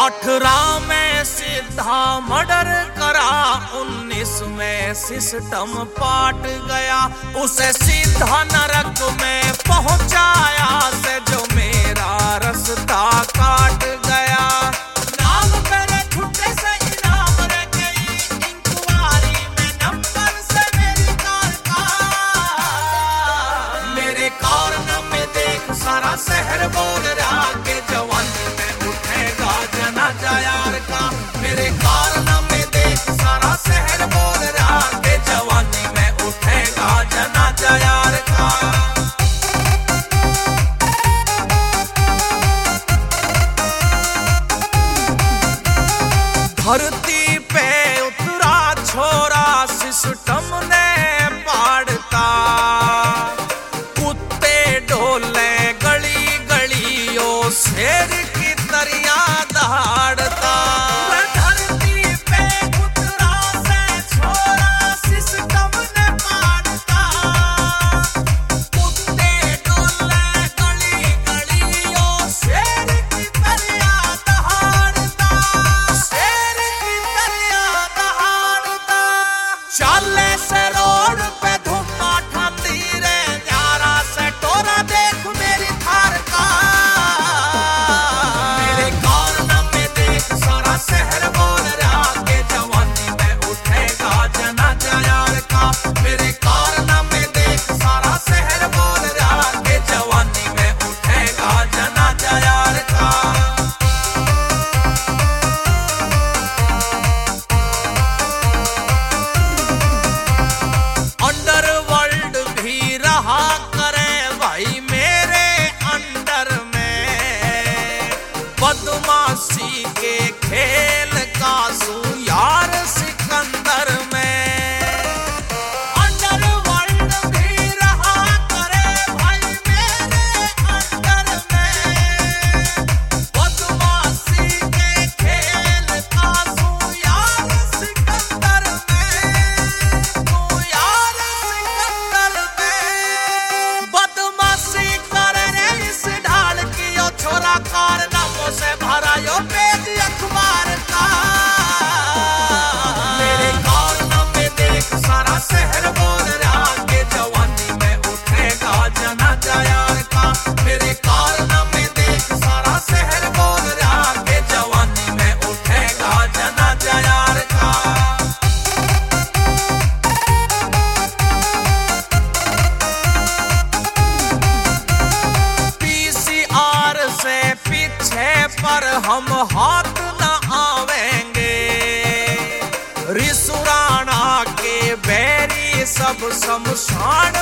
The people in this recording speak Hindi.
18 में सीधा मर्डर करा, 19 में सिस्टम पाट गया, उसे सीधा नरक में पहुंचाया से जो मेरा रास्ता काट गया। नाम मेरे छुट्टे से इनाम रह गई, इंक्वायरी में नंबर से मेरी कार का। मेरे कारनामे में देख सारा शहर बोल रहा के जवानी में उठेगा जनाजा यार का। मेरे कारनामे में देख सारा शहर बोल रहा के जवानी में उठेगा जनाजा यार का। धरती पे उतरा छोरा सिस्टम ने पाड़ता, कुत्ते डोले गली गलियों शेर की तरिया दहाड़ता। धरती पे उतरा से छोरा सिस्टम ने पाड़ता, कुत्ते डोले गली गलियों शेर की तरिया दहाड़ता। चाले से रोड पे धुम्मा ठाती रे, यारा से टोरा देख मेरी थार का। मेरे कारनामे में देख सारा शहर बोल रहा के जवानी में उठेगा जनाजा यार का। मेरे कारनामे में देख सारा शहर बोल रहा के जवानी में उठेगा जनाजा यार का। अंडरवर्ल्ड भी रहा करे भाई मेरे अंडर में, बदमाशी के खेल का सू यार सिकंदर में। अंडरवर्ल्ड भी रहा करे भाई मेरे अंडर में, बदमाशी के खेल का सू यार सिकंदर में। तू यार बदमाशी करे रे इस ढाल की ओ छोरा, कारनामों से भरा यो पेज अखबार का। मेरे कारनामे देख सारा शहर बोल रहा के जवानी में उठेगा जनाजा यार का। मेरे कारनामे देख सारा शहर बोल रहा के जवानी में उठेगा जनाजा यार का। से पीछे पर हम हाथ न आवेंगे, रिसुराना के बैरी सब शमशान